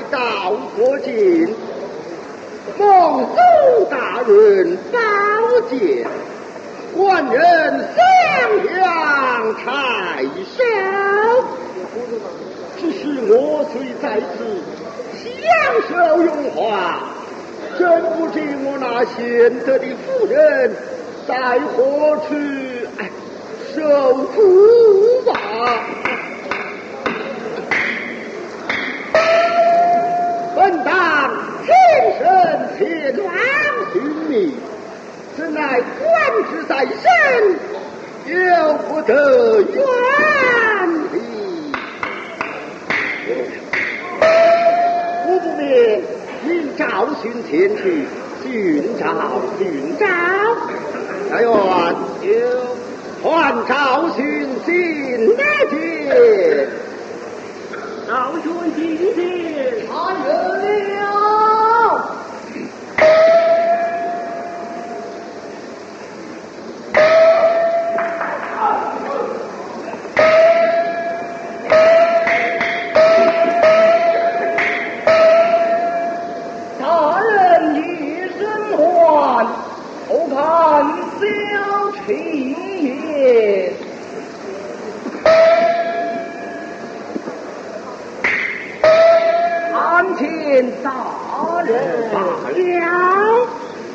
到过境，蒙苏大人保荐，官人襄阳太守。只是我虽在此享受荣华，真不知我那贤德的夫人在何处受苦吧。本当亲身前往寻觅，怎奈官职在身，由不得远离。我不免引赵勋前去寻找。大元唤赵勋进来见。 赵勋进见。 来人了。大人一声唤，后看小气也。参见大人。 罢了。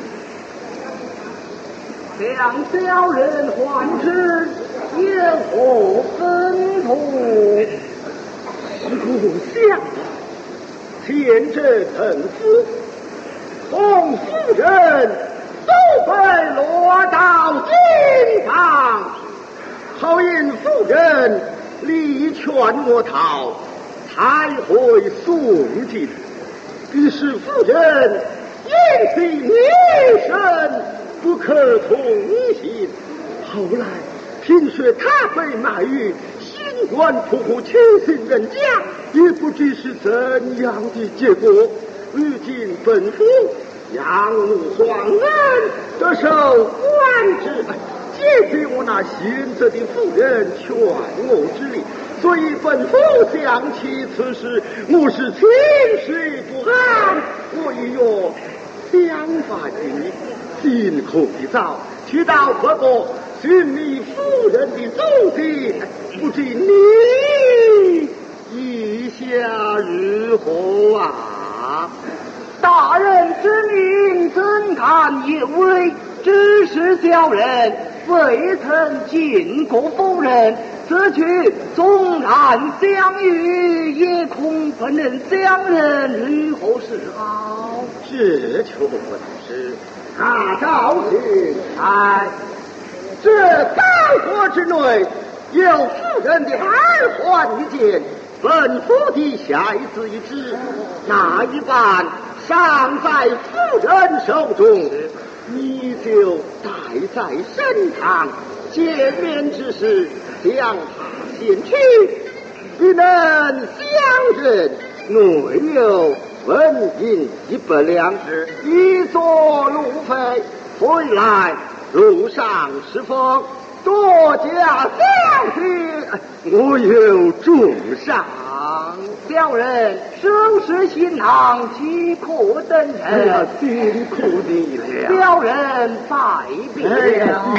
向小人唤之，有何吩咐？ 不想前者臣夫同夫人都被落到军房，后因夫人力劝我逃，才会送进。于是夫人因其女身不可同行，后来听说他被卖于新官铺户亲信人家，也不知是怎样的结果。如今本府仰慕皇恩，得受官职，解决我那贤德的夫人劝我之力，所以本府想起此事，我是情绪不安。我已用想法之你，辛苦的早，去到何国寻觅夫人的踪迹，不知你意下如何啊？ 大人之命怎敢有违？只是小人未曾见过夫人，此去纵然相遇，也恐不能相认，如何是好？ 这却不是。大赵军这三国之内有夫人的儿患一件，本府的下一子一知，那一半尚在夫人手中，你就带在身旁，见面之时将他献去，必能相认，内有文银100两，一座路费，回来路上是否多加小心，我有重赏。 小人收拾行囊，即可登城。 辛苦你了。 小人拜别了。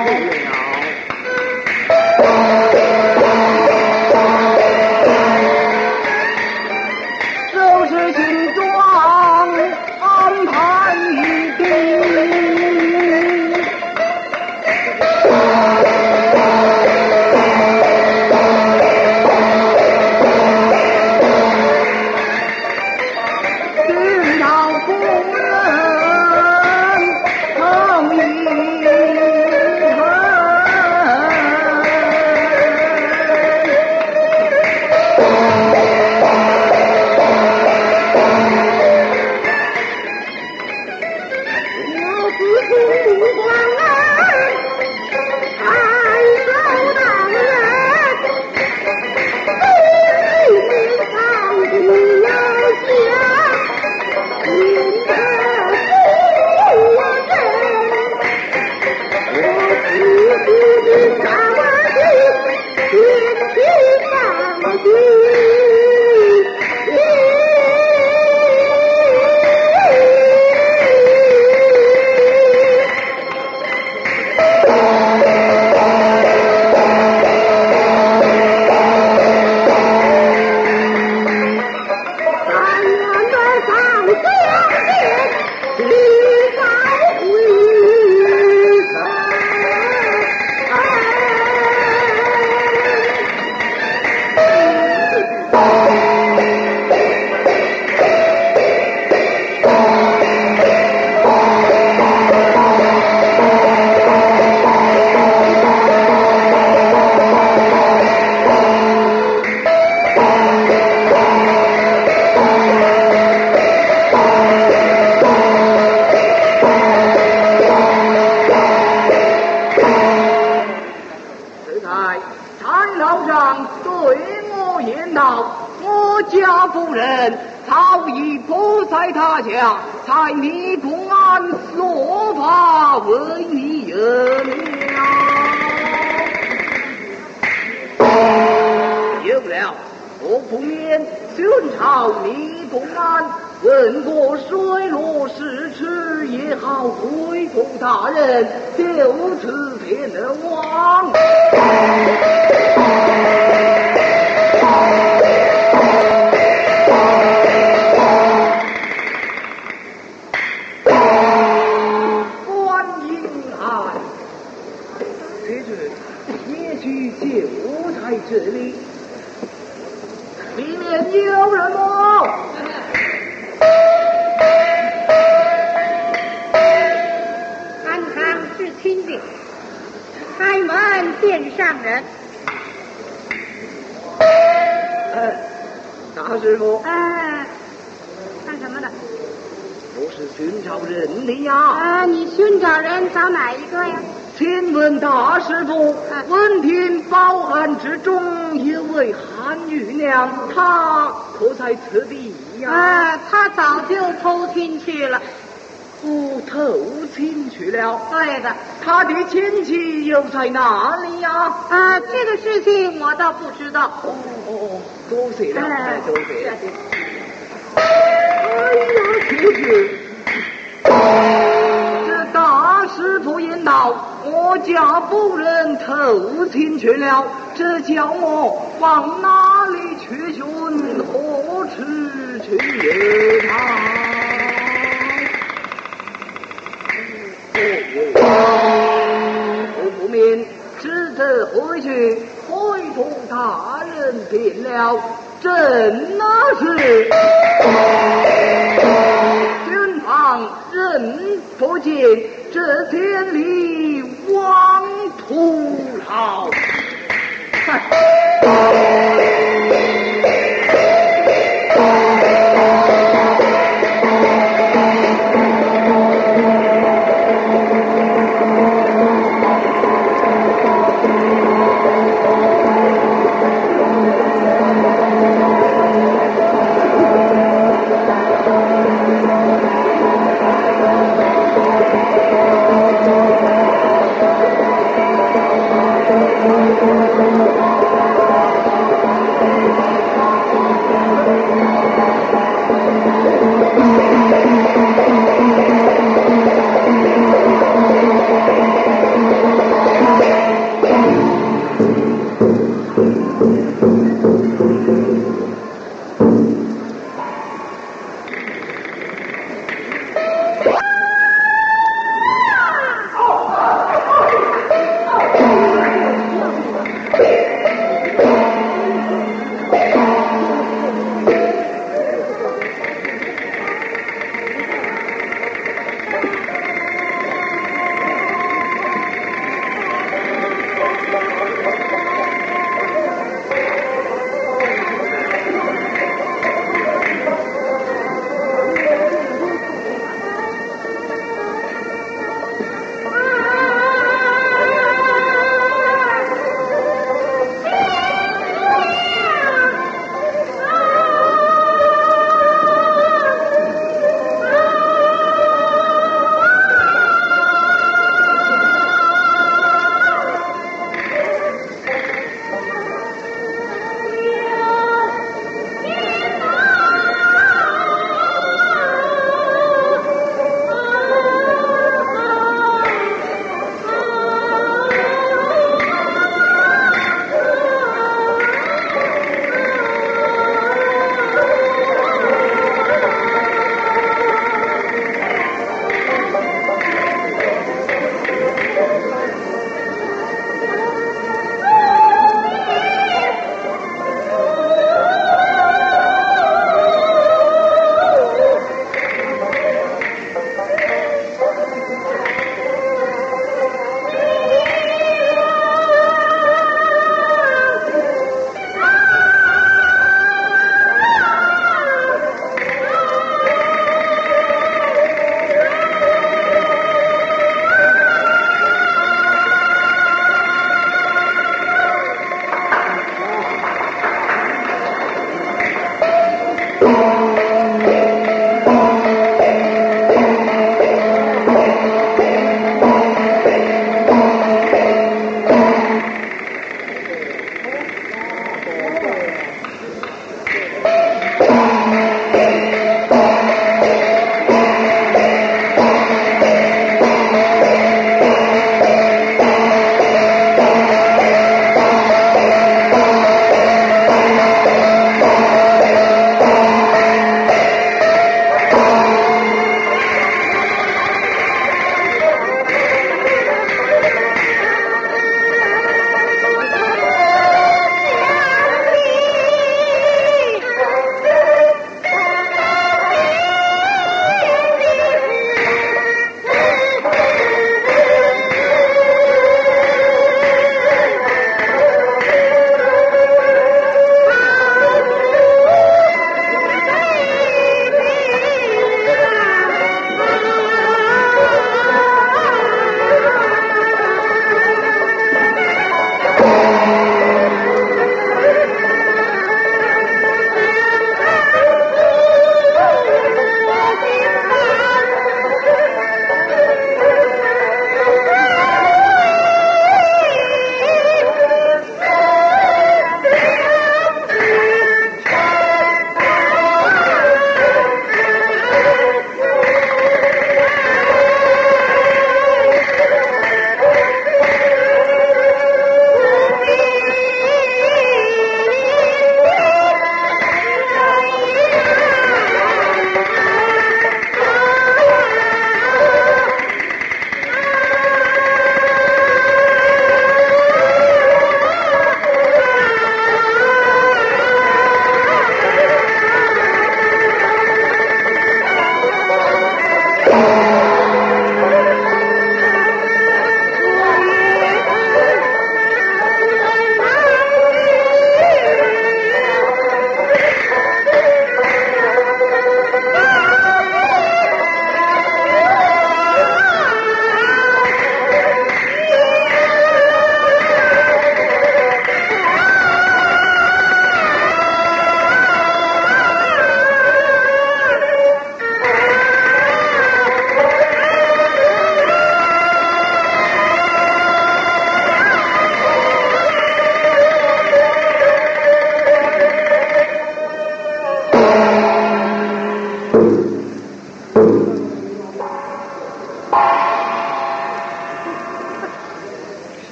收拾行装，安排一定。 我家夫人早已不在他家，才你公安说法为你而了。有了，我不免寻找你公安，问过水落石出也好，回复大人，就此便能亡。观音啊，接着也许就在这里，里面有人吗？ 安康是亲的，开门见上人。 大师傅， 干什么的？ 我是寻找人的呀。 你寻找人找哪一个呀？ 请问大师傅，闻听报案之中有位韩玉娘，她可在此地呀？ 他早就偷亲去了。 偷亲去了。 对的。 他的亲戚又在哪里呀？ 这个事情我倒不知道。 多谢了，多谢。徒弟，这大师傅言道，我家夫人偷亲去了，这叫我往哪里去寻，何处去他？我不免只得回去回复大人便了。正那时，军方人不见，这天里王土豪。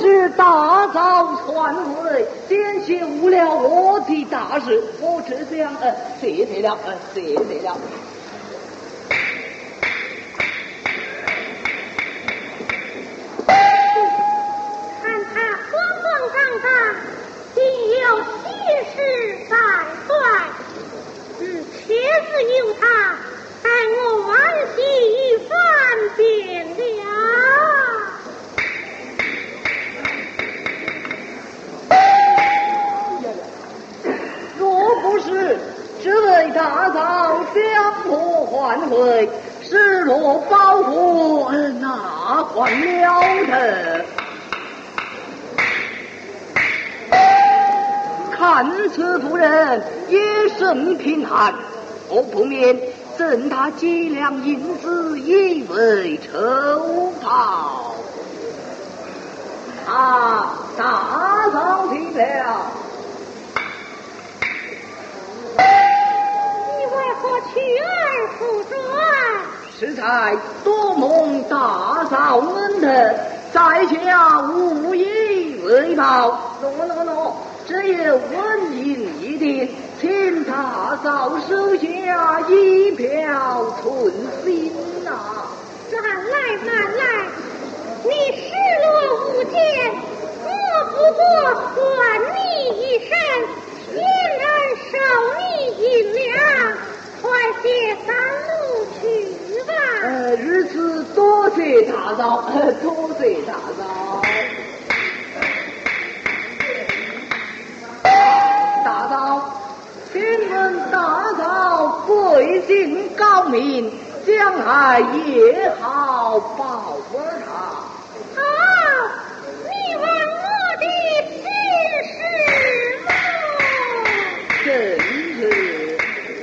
是大早传回，先休了我的大事。我只想谢谢了，谢谢了。 看他慌慌张张，定有喜事在怀。且自由他，待我万喜翻遍了。 若不是这位大嫂将我唤回，失落保护，哪还了得？看此妇人也甚贫寒，我不免赠她几两银子以为酬报。大嫂听了。 你为何去而复转？ 实在多蒙大嫂恩德，在下无以为报。喏，只有文银一锭，请大嫂收下一票存心啊！ 慢来，你失落无间，我不过还你一身，嫣然受你银两，快些上路去吧。 如此多谢大嫂，多谢大嫂。大嫂，请问大嫂贵姓高明，将来也好报问他。 你问我的姓氏吗？ 真是。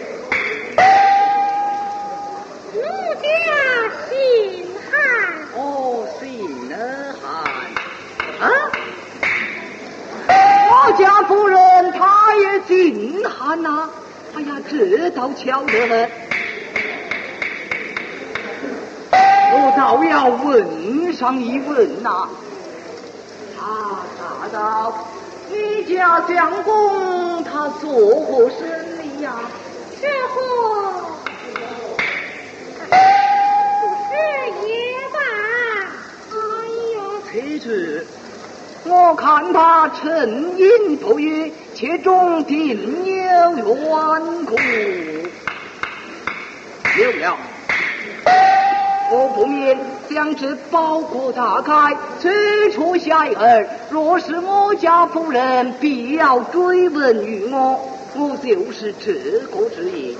奴家姓韩。 姓韩。我家夫人她也姓韩呐。哎呀，这倒巧得很。我倒要问上一问呐。大嫂，你家相公他做何生意呀？ 这货不是也罢。 其实我看他沉吟不语，其中定有缘故。有了，我不免将这包裹打开，取出下饵。若是我家夫人必要追问于我，我就是这个之意。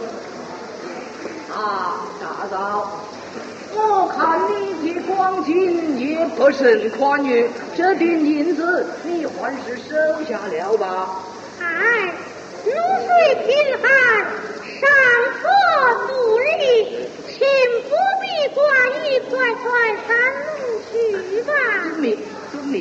大嫂，我看你的光景也不甚宽裕，这点银子你还是收下了吧。 奴虽贫寒，尚可度日，请不必挂意，快上路去吧。 遵命。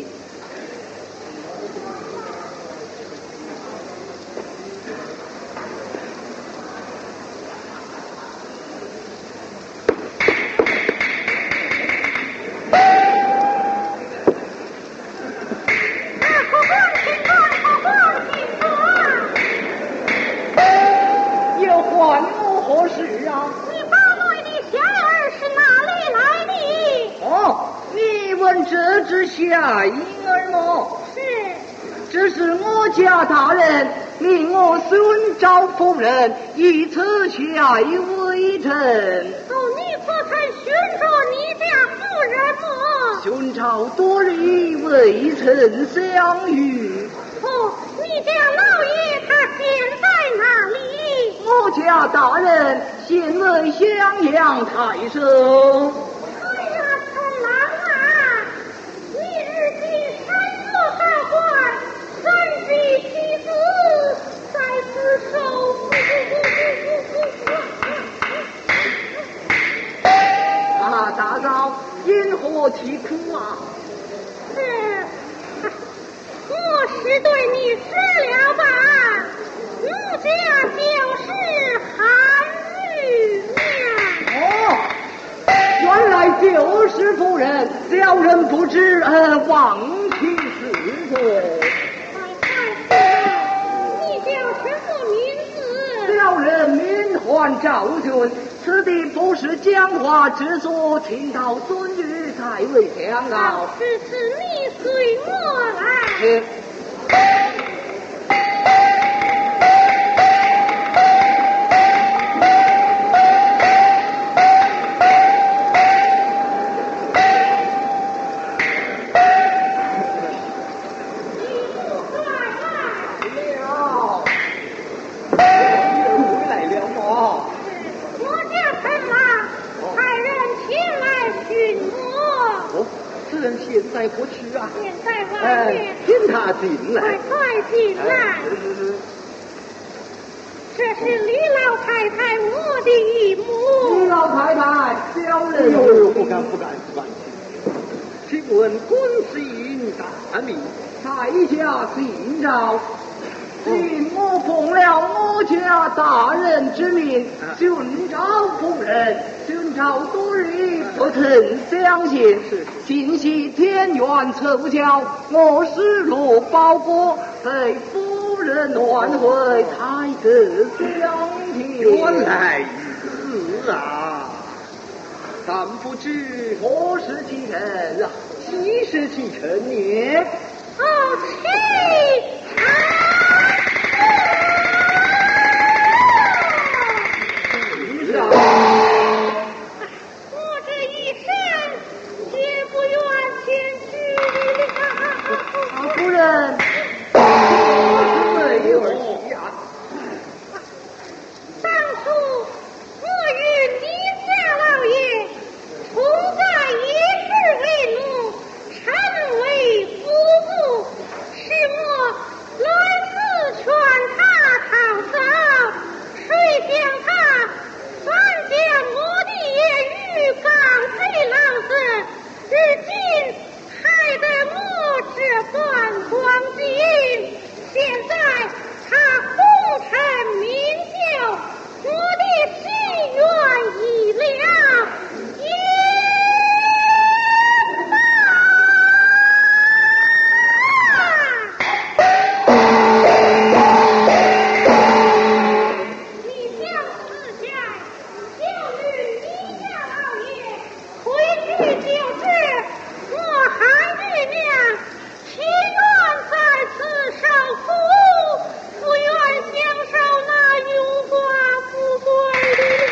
又还我何事啊？ 你包内的小儿是哪里来的？ 你问这只下婴儿么？ 是。 这是我家大人命我孙赵夫人以此下以为证。 你可曾寻着你家夫人么？ 寻找多日未曾相遇。 你家老爷他现在哪里？ 我家大人现为襄阳太守。 陈郎你日记山落道观，三弟妻子在此守。 大嫂，因何啼哭啊？ 我是对你失了吧，奴家就是韩玉娘。 原来就是夫人，小人不知，望其座。 你叫什么名字？ 小人名唤赵俊，此地不是讲话之所，请到尊女才为讲道。 是此，你随我来。 现在不去啊！ 现在外面， 请他进来， 快进来！这是李老太太我的姨母。 李老太太，小人不敢。请问官姓大名，在下姓赵。请我奉了我家大人之命，寻找夫人，寻找多日不曾相见，今夕天缘凑巧，我失落包裹，被夫人挽回，才得相见。 原来如此啊！但不知何时启程啊？ 几时启程呢？ 启程。我这一生也不愿前去了。 夫人，没有呀。 当初我与你家老爷同在一世为奴，成为夫妇，是我来自劝他逃走，谁想他反将我的言语告给老子，如今害得我这般光景。现在他功成名就，我的心愿已了，你将死下，就与你家老爷回去就职，我韩玉娘情愿在此受苦，不愿享受那荣华富贵的。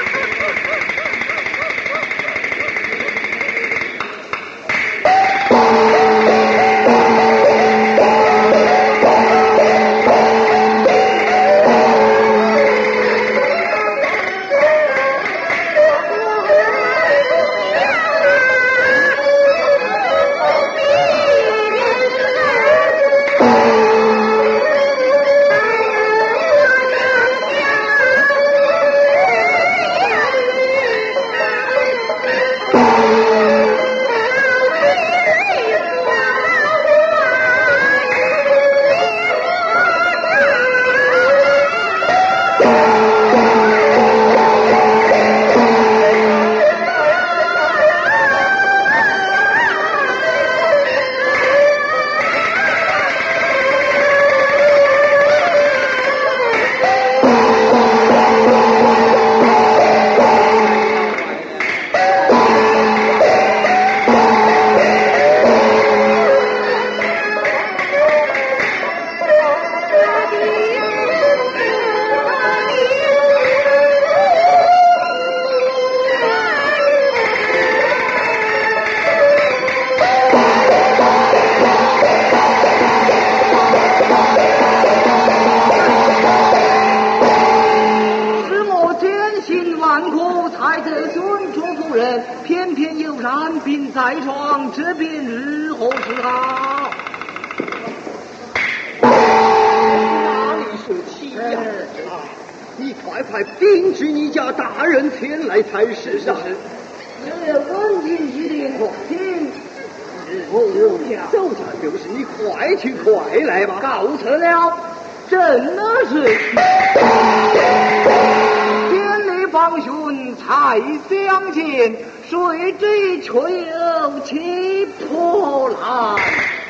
偏偏有染病在床，这便如何是好？ 哪里说起呀？你快禀知你家大人前来才是啊！ 这问题一定可听。 奏下就是，你快去快来吧！ 告辞了，真的是千里访寻才相见，谁知却有其破烂。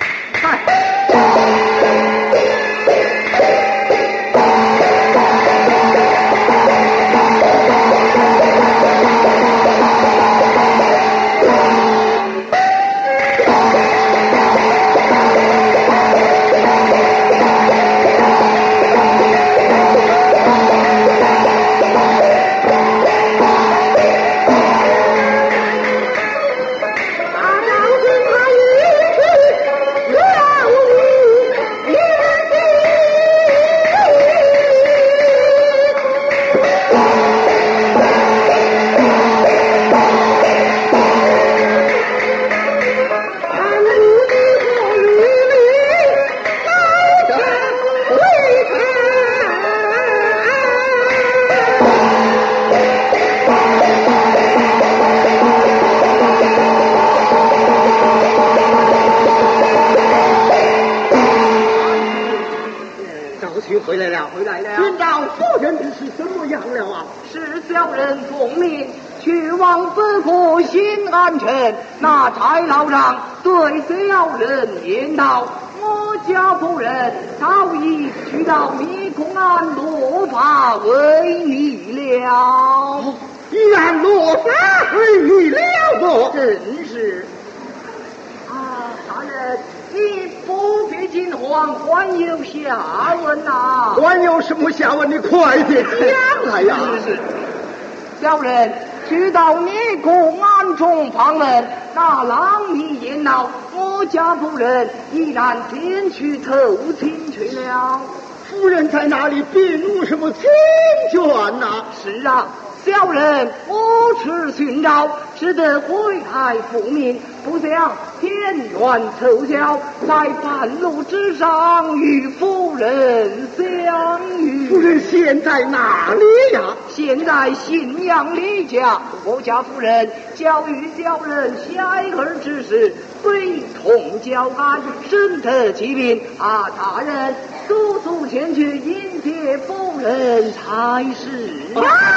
那柴老丈对小人言道：“我家夫人早已去到密公安落发为你了。” 原落发为你了不？ 正是。啊，大人，你不必惊慌，还有下文呐。 还有什么下文？你快点讲来呀！ 是。小人去到你公安中访问，那郎你言道，我家夫人依然前去投亲去了。 夫人在哪里？并无什么亲眷呐。 是啊，小人我是寻找，只得回台复命，不想天缘凑巧，在半路之上与夫人相遇。 夫人现在哪里呀？ 现在信阳李家，我家夫人教育小人下一儿之事，非同教案，深得其病啊！大人速速前去迎接夫人才是。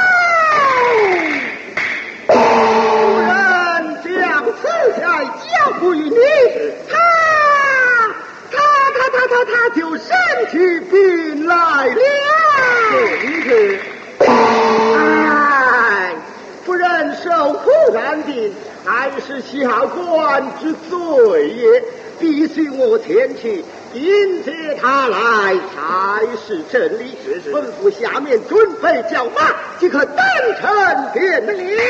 夫人将此菜交付于你，他就身体病来了。 真是。 哎，夫人受苦难病，乃是下官之罪也，必须我前去迎接他来才是真理。吩咐下面准备叫马，即可登城殿了。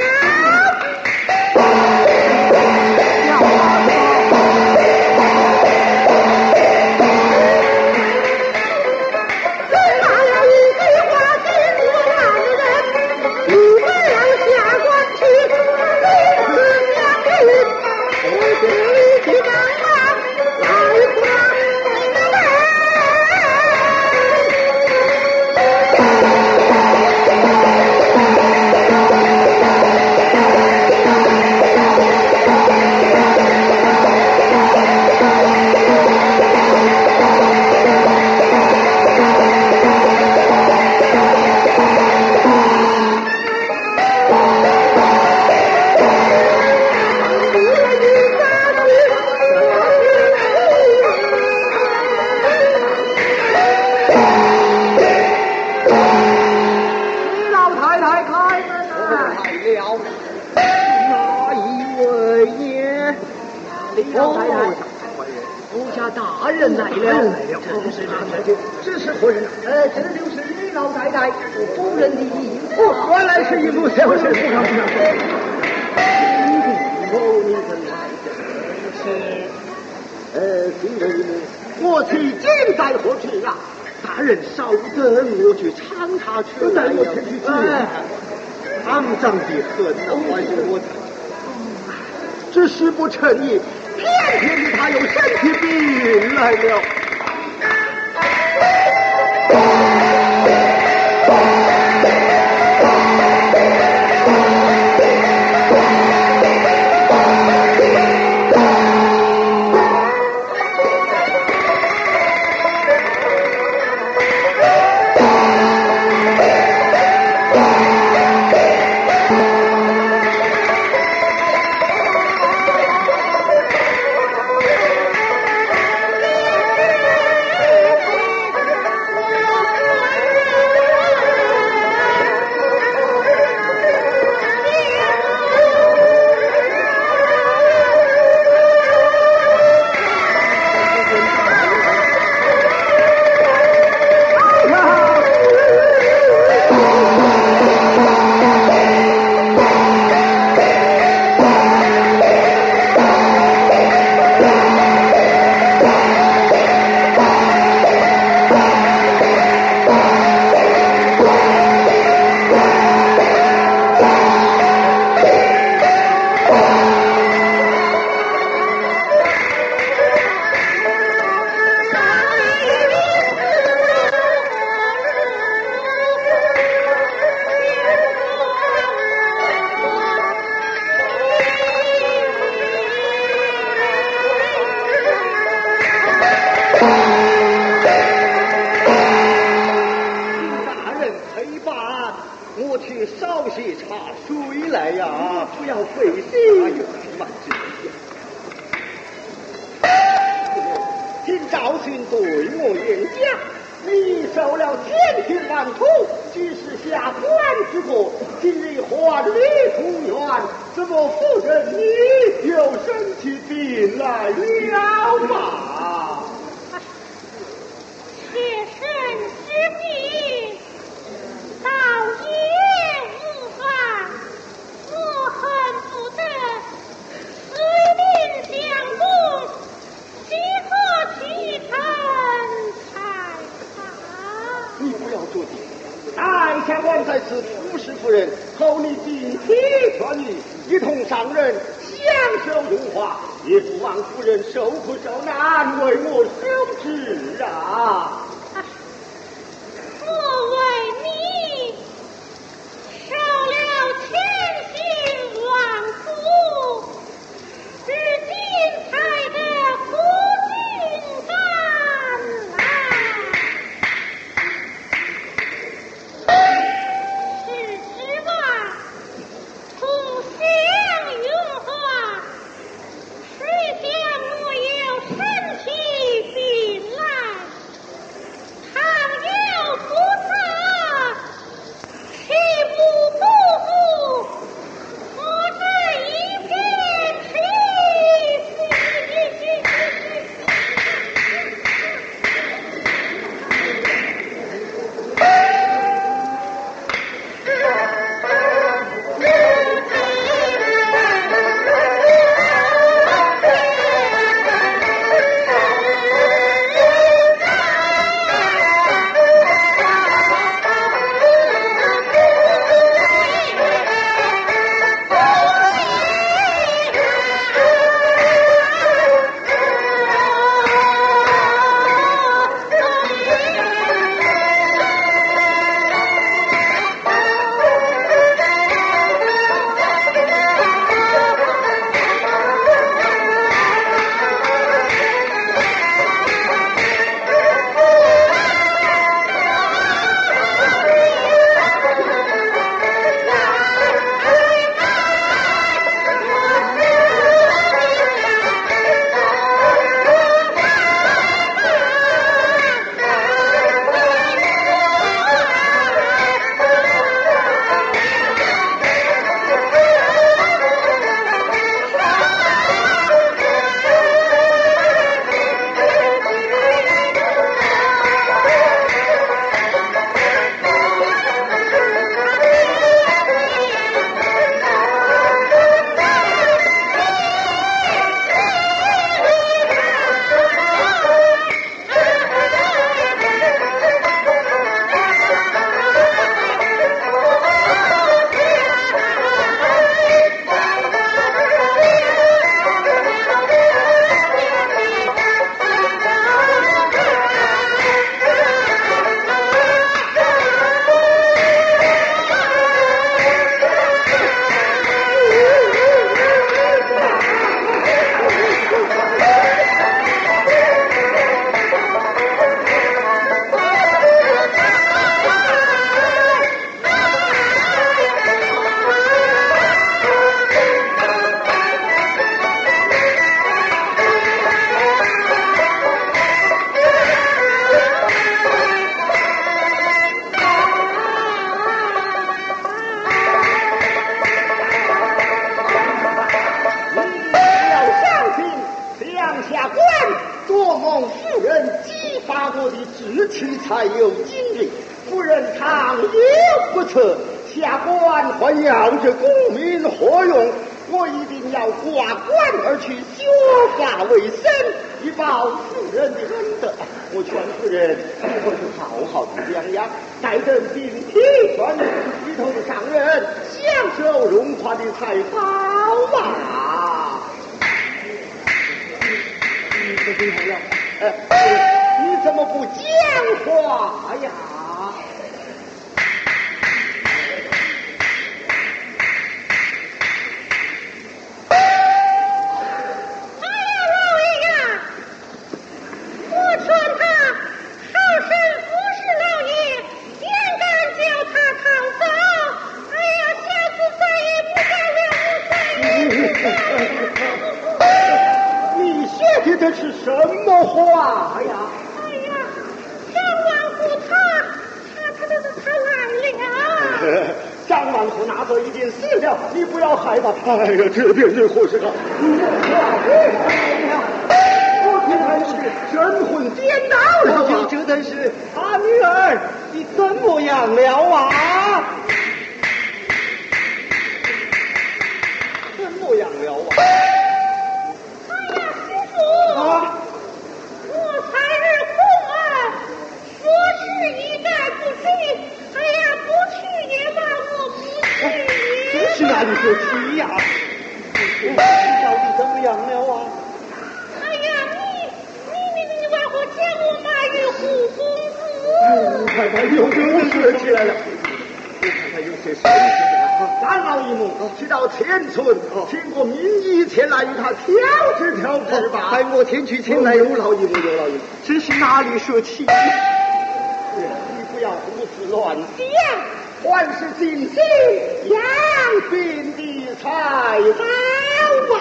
大人来了， 这是何人？ 这就是李老太太夫人的义父。 原来是一路小事，不上。今日我妻今在何处啊？大人稍等，我去尝他去。带我前去支援。肮脏的很呐，还是我。只是不诚意，偏偏的他有身体病来了。 万之听赵训对我演讲，你受了千辛万苦，即是下官之过，今日还你同源，怎么夫人你又生起病来了吧？ 妾身之病，倒也无妨，我恨不得随令相公，即可启程才好。 你不要着急，待下官在此服侍夫人，候你病体痊愈，一同上任，享受荣华，也不枉夫人受苦受难，为我收治啊！ 我为你受了千辛万苦，至今才得苦尽甘来。是指望同享荣华，谁想我有身体病来，倘有不测，岂不辜负我这一片痴心？ 才有今日。夫人倘有不测，下官还要这功名何用？我一定要挂冠而去，削发为僧，以报夫人的恩德。我劝夫人以后就好好的养养，待等病体痊愈，一同上任，享受荣华的才好啊！你怎么不讲话呀？ 你写的这是什么话呀？ 哎呀，张王虎他来了。 张王虎那个已经死了，你不要害怕。哎呀，这便是何事啊？我听他是神魂颠倒了啊！ 这真是他女儿，你怎么样了啊？怎么样了啊？ 哎呀，师傅， 啊！ 我才日空啊，说是一概不去。哎呀，不去也罢，我不去也是哪里说去呀？你到底怎么样了啊？ 哎呀，你为何见我马玉虎公子？ 看看又热起来了。我看看有些事情啊，干老一母去到前村，请过名医前来与他调治调治吧。 带我前去前来。 有老一母，有老一母。 这是哪里说起？ 你不要胡思乱想，还是尽心养病的才好啊！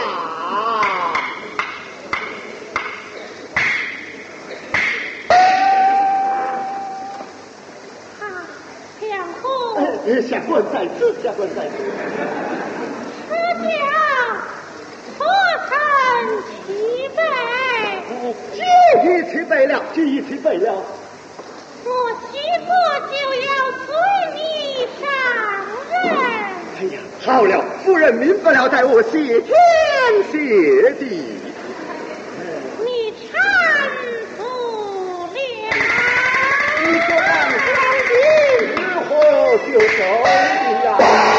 相公， 下官在此，下官在此。 此教何曾齐备？ 这一次备了，这一次备了。 我许过就要随你上任。 哎呀，好了，夫人明白了，待我谢天谢地。 你搀扶了。 你说让相公如何就走呀？